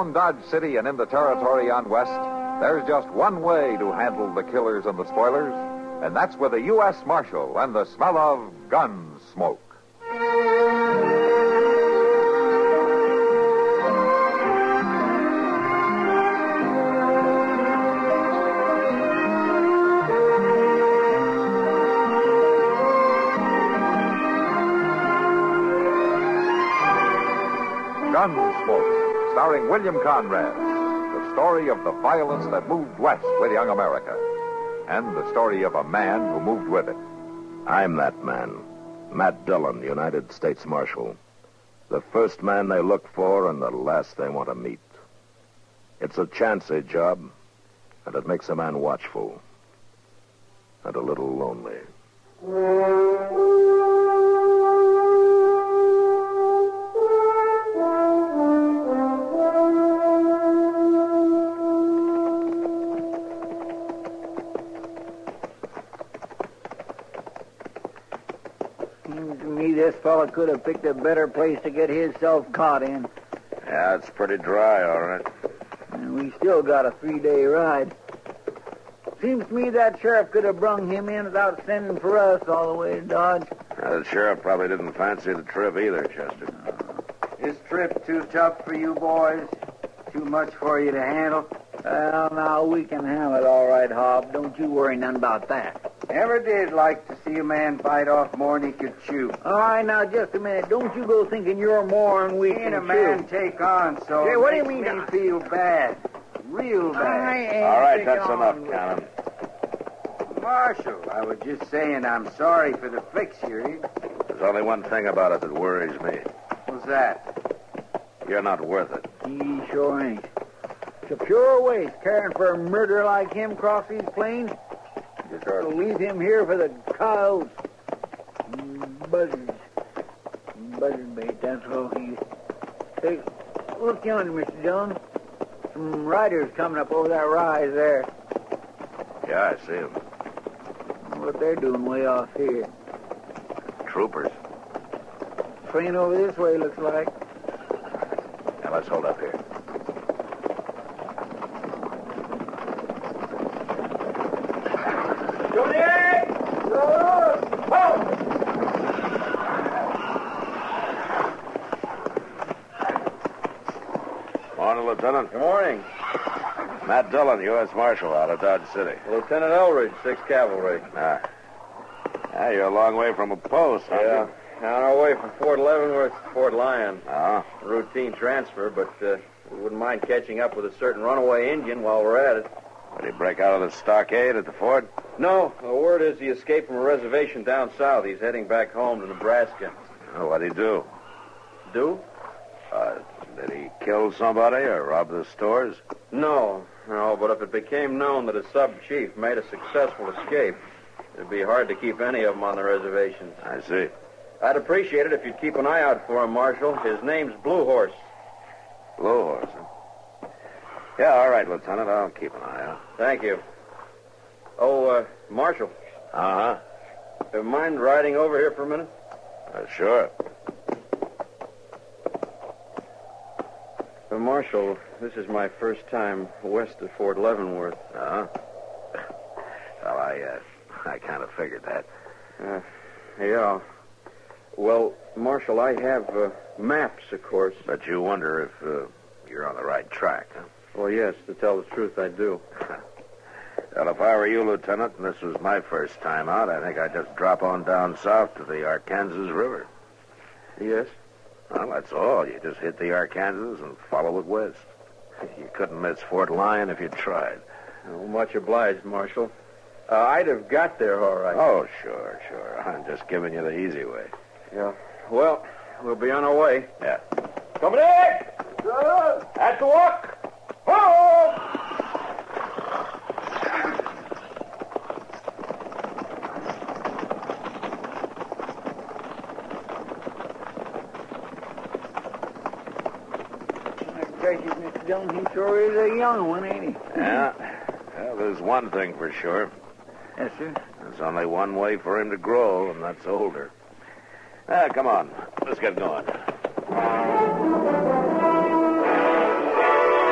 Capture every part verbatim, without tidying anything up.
Around Dodge City and in the territory on West, there's just one way to handle the killers and the spoilers, and that's with a U S Marshal and the smell of gun smoke. Gunsmoke, starring William Conrad, the story of the violence that moved west with young America, and the story of a man who moved with it. I'm that man, Matt Dillon, United States Marshal. The first man they look for and the last they want to meet. It's a chancy job, and it makes a man watchful and a little lonely. This fella could have picked a better place to get himself caught in. Yeah, it's pretty dry, all right. And we still got a three-day ride. Seems to me that sheriff could have brung him in without sending for us all the way to Dodge. Uh, the sheriff probably didn't fancy the trip either, Chester. This trip too tough for you boys? Too much for you to handle? Well, now, we can handle it all right, Hob. Don't you worry none about that. Never did like to see a man bite off more than he could chew. All right, now, just a minute. Don't you go thinking you're more than we Ain't can a man chew. take on, so Hey, it what do you makes mean me I- feel bad. Real I bad. ain't All right, taking that's on enough, with- Cannon. Marshal, I was just saying I'm sorry for the fix you're in. There's only one thing about it that worries me. What's that? You're not worth it. He sure ain't. It's a pure waste caring for a murderer like him across these plains. Just ought to leave him here for the coyotes. Buzzards. Buzzard bait, that's all he... Hey, look yonder, Mister Dillon. Some riders coming up over that rise there. Yeah, I see him. What they're doing way off here. Troopers. Train over this way, looks like. Now, let's hold up here. Morning, Lieutenant. Good morning. Matt Dillon, U S Marshal, out of Dodge City. Lieutenant Elridge, sixth Cavalry. Ah. Yeah, you're a long way from a post, aren't Yeah. you? On our way from Fort Leavenworth to Fort Lyon. Oh. Routine transfer, but uh, we wouldn't mind catching up with a certain runaway Indian while we're at it. Did he break out of the stockade at the fort? No, the word is he escaped from a reservation down south. He's heading back home to Nebraska. Oh, what'd he do? Do? Uh, did he kill somebody or rob the stores? No, no, but if it became known that a sub-chief made a successful escape, it'd be hard to keep any of them on the reservations. I see. I'd appreciate it if you'd keep an eye out for him, Marshal. His name's Blue Horse. Blue Horse, huh? Yeah, all right, Lieutenant. I'll keep an eye out. Thank you. Oh, uh, Marshal, Uh-huh. do you mind riding over here for a minute? Uh, sure. Uh, Marshal, this is my first time west of Fort Leavenworth. Uh-huh. Well, I, uh, I kind of figured that. Uh, yeah. Well, Marshal, I have uh, maps, of course. But you wonder if uh, you're on the right track, huh? Well, yes, to tell the truth, I do. Well, if I were you, Lieutenant, and this was my first time out, I think I'd just drop on down south to the Arkansas River. Yes? Well, that's all. You just hit the Arkansas and follow it west. You couldn't miss Fort Lyon if you tried. Oh, much obliged, Marshal. Uh, I'd have got there all right. Oh, sure, sure. I'm just giving you the easy way. Yeah. Well, we'll be on our way. Yeah. Coming in! Good. At the walk! Home! Gracious, Mister Dillon, he sure is a young one, ain't he? Yeah. Well, there's one thing for sure. Yes, sir. There's only one way for him to grow, and that's older. Ah, come on. Let's get going.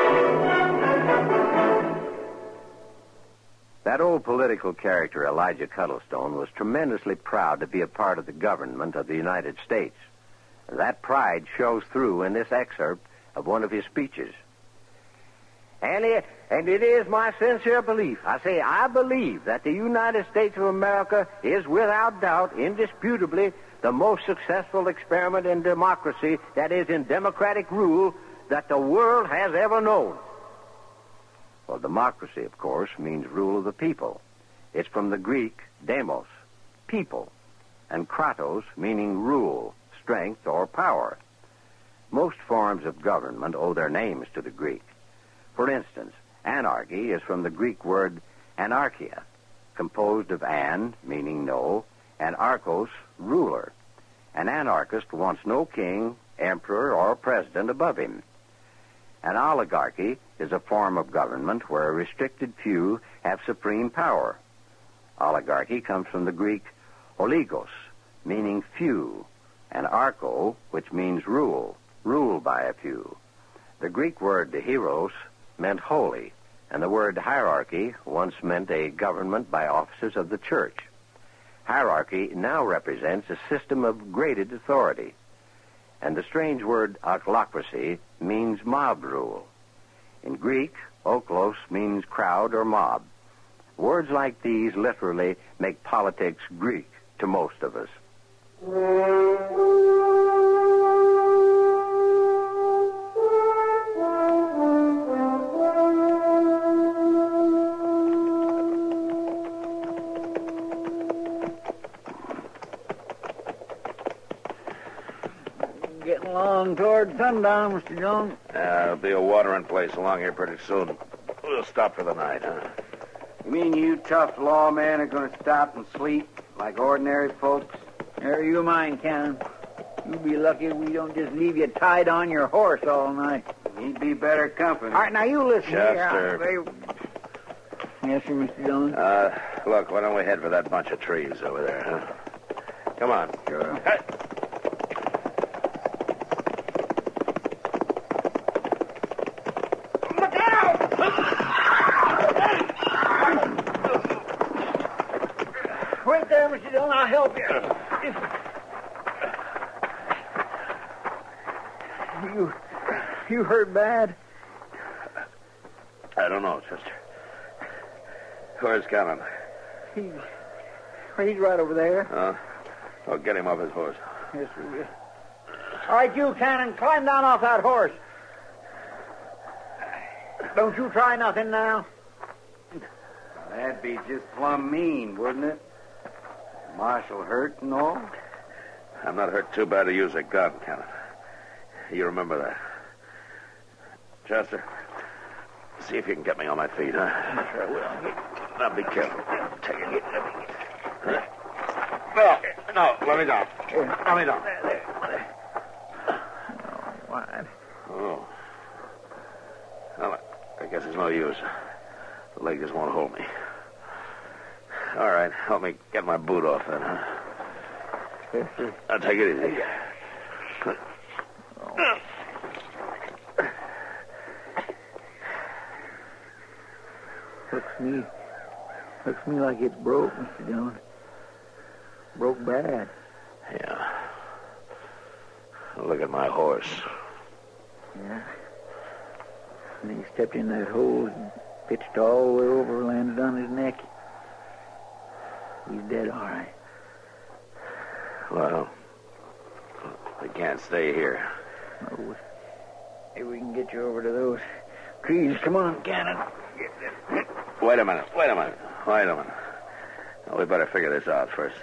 That old political character, Elijah Cuddlestone, was tremendously proud to be a part of the government of the United States. That pride shows through in this excerpt of one of his speeches. And it, and it is my sincere belief, I say I believe that the United States of America is without doubt, indisputably, the most successful experiment in democracy, that is, in democratic rule, that the world has ever known. Well, democracy, of course, means rule of the people. It's from the Greek demos, people, and kratos, meaning rule, strength, or power. Most forms of government owe their names to the Greek. For instance, anarchy is from the Greek word anarchia, composed of an, meaning no, and archos, ruler. An anarchist wants no king, emperor, or president above him. An oligarchy is a form of government where a restricted few have supreme power. Oligarchy comes from the Greek oligos, meaning few, and archo, which means rule, rule by a few. The Greek word hieros meant holy, and the word hierarchy once meant a government by officers of the church. Hierarchy now represents a system of graded authority, and the strange word ochlocracy means mob rule. In Greek, oklos means crowd or mob. Words like these literally make politics Greek to most of us. Getting along toward sundown, Mister Jones. Uh, there'll be a watering place along here pretty soon. We'll stop for the night, huh? You mean you tough lawmen are going to stop and sleep like ordinary folks? Never you mind, Cannon. You'll be lucky if we don't just leave you tied on your horse all night. He'd be better company. All right, now you listen Chester. here. Yes, sir, Mister Jones. Uh, look, why don't we head for that bunch of trees over there, huh? Come on. Sure. Hey. Wait there, Mister Dillon. I'll help you. You, you hurt bad? I don't know, Chester. Where's Cannon? He's, he's right over there. Huh? Oh, get him off his horse. Yes, sir. All right, you, Cannon, climb down off that horse. Don't you try nothing now. That'd be just plumb mean, wouldn't it? Marshal hurt and all? I'm not hurt too bad to use a gun, Cannon. You remember that. Chester, see if you can get me on my feet, huh? Sure will. Now, be careful. Take it. No, no, let me down. Let me down. All right. Oh. Well, I guess it's no use. The leg just won't hold me. All right, help me get my boot off then, huh? Yes, sir. Now, take it easy. Looks me, looks me like it's broke, Mister Dillon. Broke bad. Yeah. Look at my horse. Yeah. And he stepped in that hole and pitched all the way over, landed on his neck. He's dead, all right. Well, we can't stay here. Oh, maybe we can get you over to those trees. Come on, Cannon. Wait a minute. Wait a minute. Wait a minute. Now, we better figure this out first.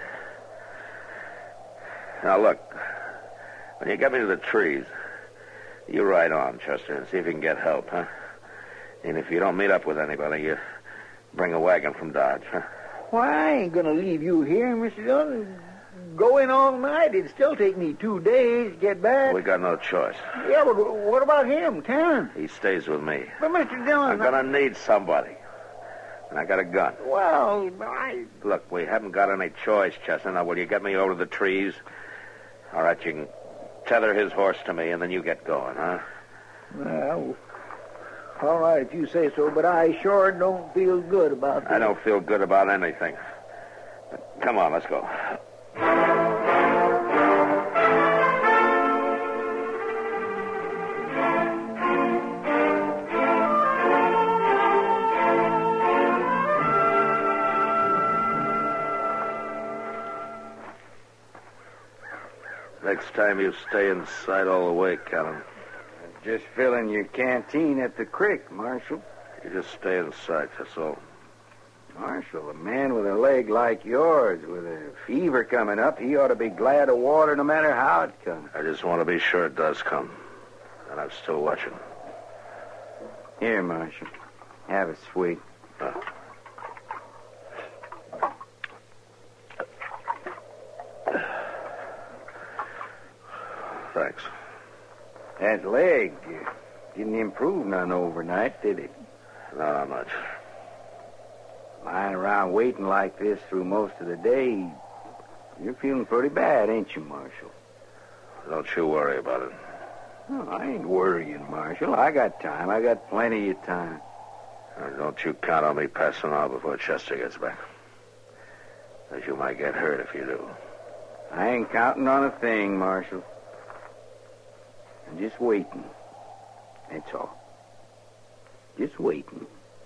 Now, look. When you get me to the trees, you ride on, Chester, and see if you can get help, huh? And if you don't meet up with anybody, you bring a wagon from Dodge, huh? Why, I ain't going to leave you here, Mister Dillon. Go in all night. It'd still take me two days to get back. We got no choice. Yeah, but what about him, Cannon? He stays with me. But, Mister Dillon... I'm going to need somebody. And I got a gun. Well, I... Look, we haven't got any choice, Chester. Now, will you get me over to the trees? All right, you can tether his horse to me, and then you get going, huh? Well, All right, if you say so, but I sure don't feel good about this. I don't feel good about anything. Come on, let's go. Next time you stay inside all the way, Callan. Just filling your canteen at the creek, Marshal. You just stay inside, that's all. Marshal, a man with a leg like yours, with a fever coming up, he ought to be glad of water no matter how it comes. I just want to be sure it does come. And I'm still watching. Here, Marshal. Have a sweet. Uh. Thanks. That leg uh, didn't improve none overnight, did it? Not much. Lying around waiting like this through most of the day, you're feeling pretty bad, ain't you, Marshal? Don't you worry about it. Oh, I ain't worrying, Marshal. I got time. I got plenty of time. Now, don't you count on me passing out before Chester gets back. Because you might get hurt if you do. I ain't counting on a thing, Marshal. I'm just waiting. That's all. Just waiting.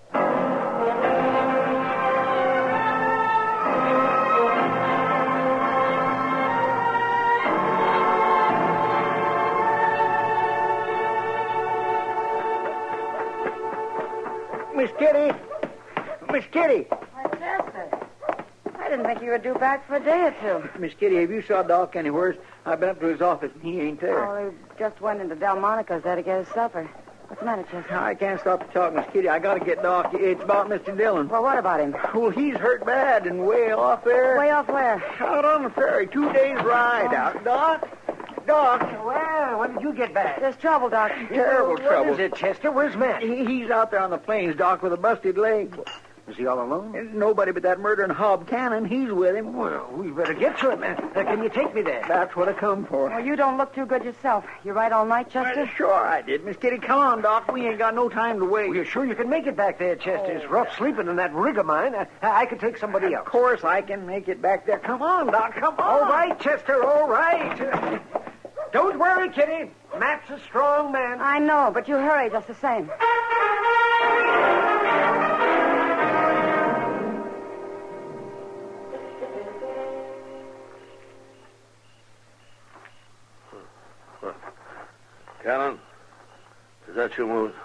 Miss Kitty! Miss Kitty! Why, Chester, I didn't think you were due back for a day or two. Miss Kitty, have you saw Doc anywhere? I've been up to his office, and he ain't there. Oh, he just went into Delmonico's there to get his supper. What's the matter, Chester? I can't stop to talk, Miss Kitty. I gotta get Doc. It's about Mister Dillon. Well, what about him? Well, he's hurt bad and way off there. Way off where? Out on the ferry. Two days ride out. Doc? Doc? Well, when did you get back? There's trouble, Doc. Terrible trouble. What is it, Chester? Where's Matt? He, he's out there on the plains, Doc, with a busted leg. Is he all alone? There's nobody but that murdering Hob Cannon. He's with him. Well, we better get to him, man. Uh, can you take me there? That's what I come for. Well, you don't look too good yourself. You ride all night, Chester? Well, sure I did. Miss Kitty, come on, Doc. We ain't got no time to wait. Well, you're sure you can make it back there, Chester? It's rough sleeping in that rig of mine. I, I could take somebody else. Of course I can make it back there. Come on, Doc. Come on. All right, Chester, all right. Don't worry, Kitty. Matt's a strong man. I know, but you hurry just the same. Callan, is that you moving?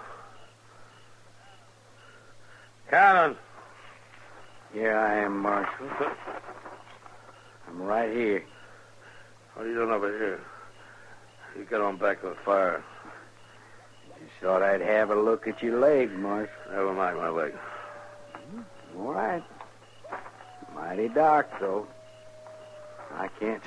Callan! Here I am, Marshal. I'm right here. What are you doing over here? You get on back to the fire. Just thought I'd have a look at your leg, Marshal. Never mind my leg. All right. Mighty dark, though. I can't...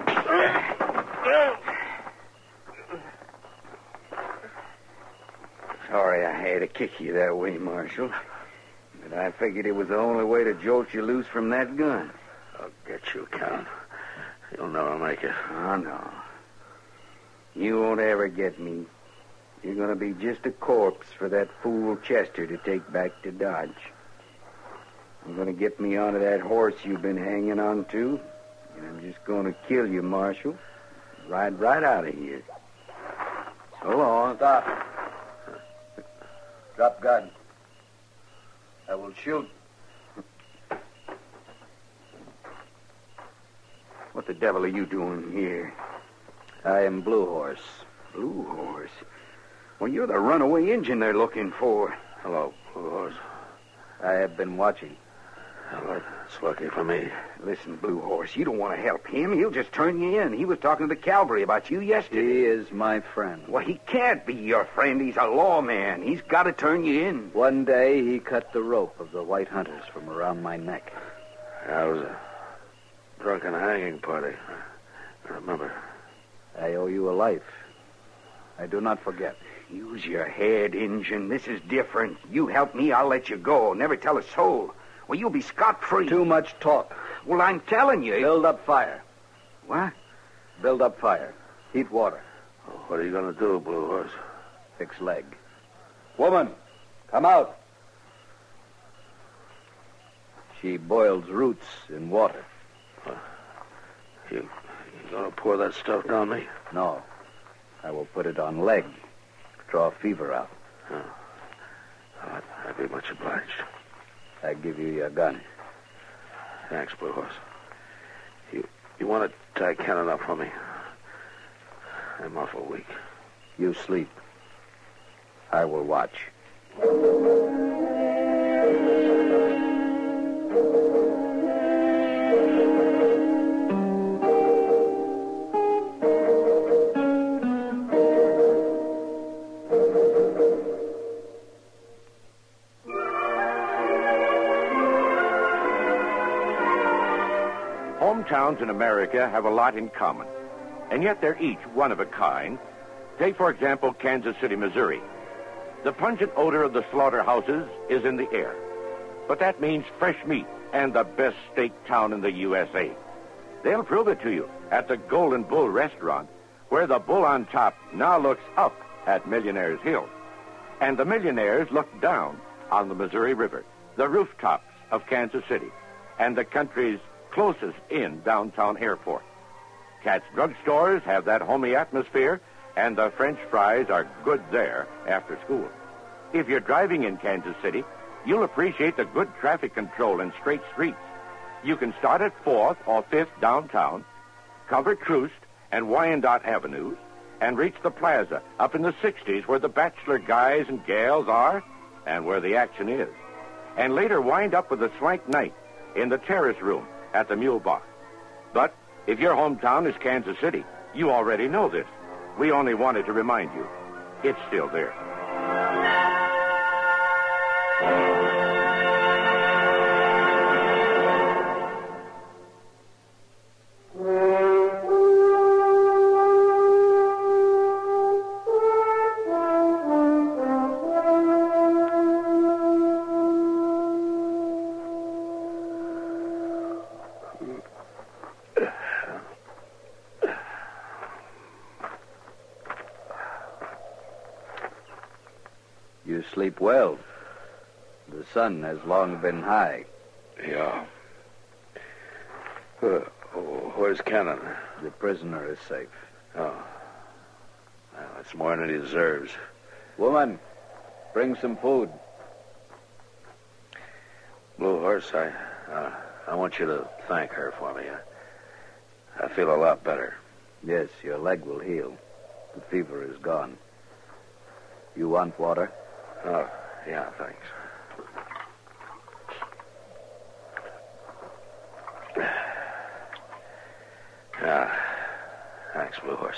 Sorry I had to kick you that way, Marshal. But I figured it was the only way to jolt you loose from that gun. I'll get you, Count. You'll never make it. Oh, no. You won't ever get me. You're going to be just a corpse for that fool Chester to take back to Dodge. I'm going to get me onto that horse you've been hanging on to, and I'm just going to kill you, Marshal. Ride right out of here. So long. Stop. Drop gun. I will shoot. What the devil are you doing here? I am Blue Horse. Blue Horse? Well, you're the runaway Injun they're looking for. Hello, Blue Horse. I have been watching. Well, that's lucky for me. Listen, Blue Horse, you don't want to help him. He'll just turn you in. He was talking to the cavalry about you yesterday. He is my friend. Well, he can't be your friend. He's a lawman. He's got to turn you in. One day he cut the rope of the white hunters from around my neck. I was a drunken hanging party. I remember. I owe you a life. I do not forget. Use your head, Injun. This is different. You help me, I'll let you go. Never tell a soul. Well, you'll be scot-free. Too much talk. Well, I'm telling you. Build up fire. What? Build up fire. Heat water. What are you going to do, Blue Horse? Fix leg. Woman, Come out. She boils roots in water. You, you gonna pour that stuff down me? No. I will put it on leg. Draw fever out. Oh. I'd, I'd be much obliged. I give you your gun. Thanks, Blue Horse. You you want to tie Cannon up for me? I'm awful weak. You sleep. I will watch. Hometowns in America have a lot in common, and yet they're each one of a kind. Take, for example, Kansas City, Missouri. The pungent odor of the slaughterhouses is in the air, but that means fresh meat and the best steak town in the U S A. They'll prove it to you at the Golden Bull restaurant, where the bull on top now looks up at Millionaire's Hill, and the millionaires look down on the Missouri River, the rooftops of Kansas City, and the country's closest in downtown airport. Cat's drugstores have that homey atmosphere, and the French fries are good there after school. If you're driving in Kansas City, you'll appreciate the good traffic control and straight streets. You can start at fourth or fifth downtown, cover Troost and Wyandotte Avenues, and reach the plaza up in the sixties where the bachelor guys and gals are and where the action is. And later wind up with a swank night in the terrace room at the Mule Bar. But if your hometown is Kansas City, you already know this. We only wanted to remind you. It's still there. You sleep well. The sun has long been high. Yeah. Uh, where's Cannon? The prisoner is safe. Oh. Well, that's more than he deserves. Woman, bring some food. Blue Horse, I, uh, I want you to thank her for me. I, I feel a lot better. Yes, your leg will heal. The fever is gone. You want water? Oh, yeah, thanks. Yeah, thanks, Blue Horse.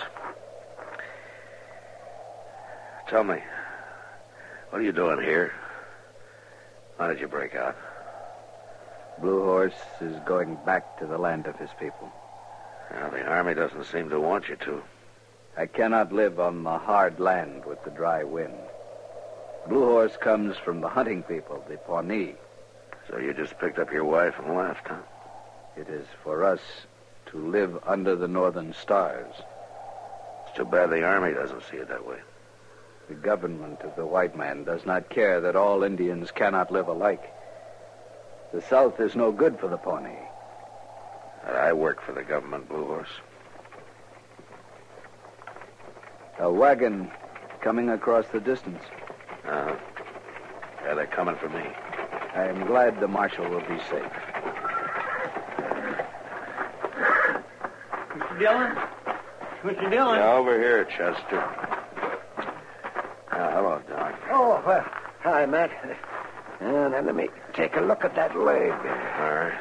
Tell me, what are you doing here? Why did you break out? Blue Horse is going back to the land of his people. Well, the Army doesn't seem to want you to. I cannot live on the hard land with the dry wind. Blue Horse comes from the hunting people, the Pawnee. So you just picked up your wife and left, huh? It is for us to live under the northern stars. It's too bad the Army doesn't see it that way. The government of the white man does not care that all Indians cannot live alike. The South is no good for the Pawnee. I work for the government, Blue Horse. A wagon coming across the distance. Uh-huh. Yeah, they're coming for me. I am glad the marshal will be safe. Mister Dillon? Mister Dillon? Yeah, over here, Chester. Uh, hello, Doc. Oh, well, hi, Matt. Uh, now, let me take a look at that leg. All right.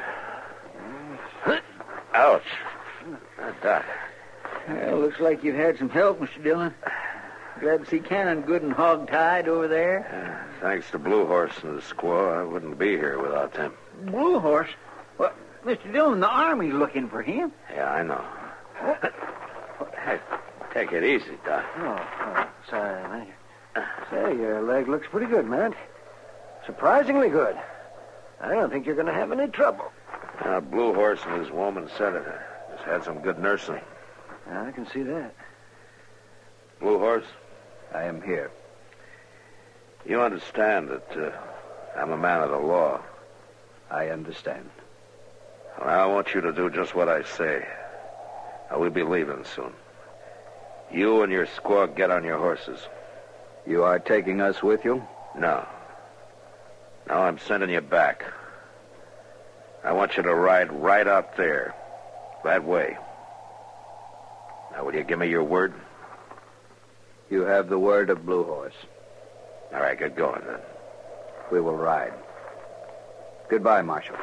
Ouch. Uh, Doc. Well, looks like you've had some help, Mister Dillon. Glad to see Cannon good and hog-tied over there. Uh, thanks to Blue Horse and the squaw, I wouldn't be here without them. Blue Horse? Well, Mister Dillon, the Army's looking for him. Yeah, I know. Hey, take it easy, Doc. Oh, oh sorry, man. Say, your leg looks pretty good, Matt. Surprisingly good. I don't think you're going to have any trouble. Uh, Blue Horse and his woman said it. Just had some good nursing. I can see that. Blue Horse? I am here. You understand that uh, I'm a man of the law. I understand. Well, I want you to do just what I say. Now, we'll be leaving soon. You and your squad get on your horses. You are taking us with you? No. No, I'm sending you back. I want you to ride right out there. That way. Now, will you give me your word? You have the word of Blue Horse. All right, get going, then. We will ride. Goodbye, Marshal.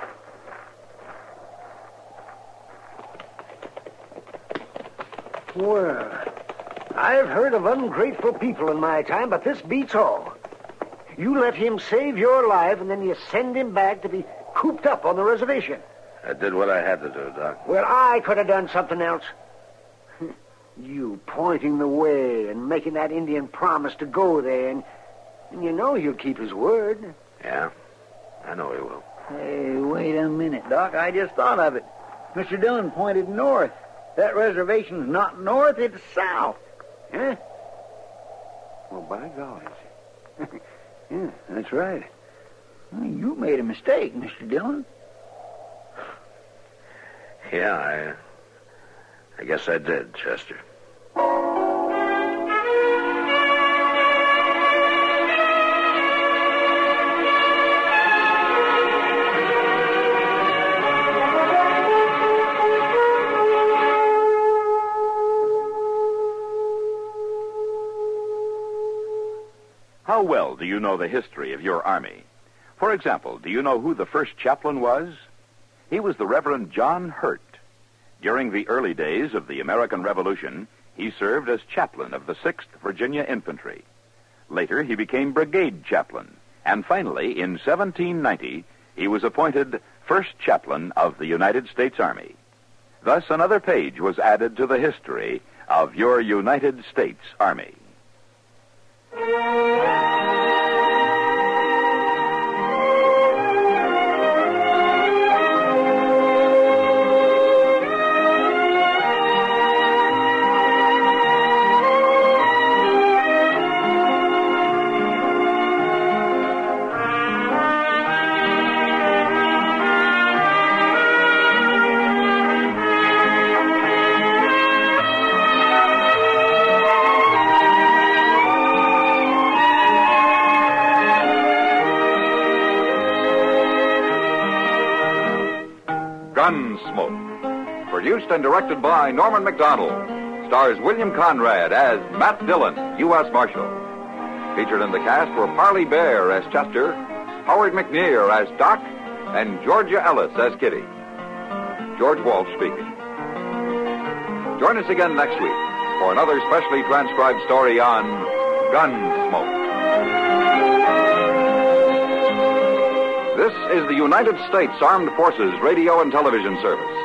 Well, I've heard of ungrateful people in my time, but this beats all. You let him save your life, and then you send him back to be cooped up on the reservation. I did what I had to do, Doc. Well, I could have done something else. You pointing the way and making that Indian promise to go there, and, and you know he'll keep his word. Yeah, I know he will. Hey, wait a minute, Doc. I just thought of it. Mister Dillon pointed north. That reservation's not north, it's south. Huh? Well, by golly. Yeah, that's right. Well, you made a mistake, Mister Dillon. Yeah, I, I guess I did, Chester. How well do you know the history of your army? For example, do you know who the first chaplain was? He was the Reverend John Hurt. During the early days of the American Revolution, he served as chaplain of the sixth Virginia Infantry. Later, he became brigade chaplain. And finally, in seventeen ninety, he was appointed first chaplain of the United States Army. Thus, another page was added to the history of your United States Army. Gunsmoke. Produced and directed by Norman McDonald. Stars William Conrad as Matt Dillon, U S Marshal. Featured in the cast were Parley Bear as Chester, Howard McNear as Doc, and Georgia Ellis as Kitty. George Walsh speaking. Join us again next week for another specially transcribed story on Gunsmoke. This is the United States Armed Forces Radio and Television Service.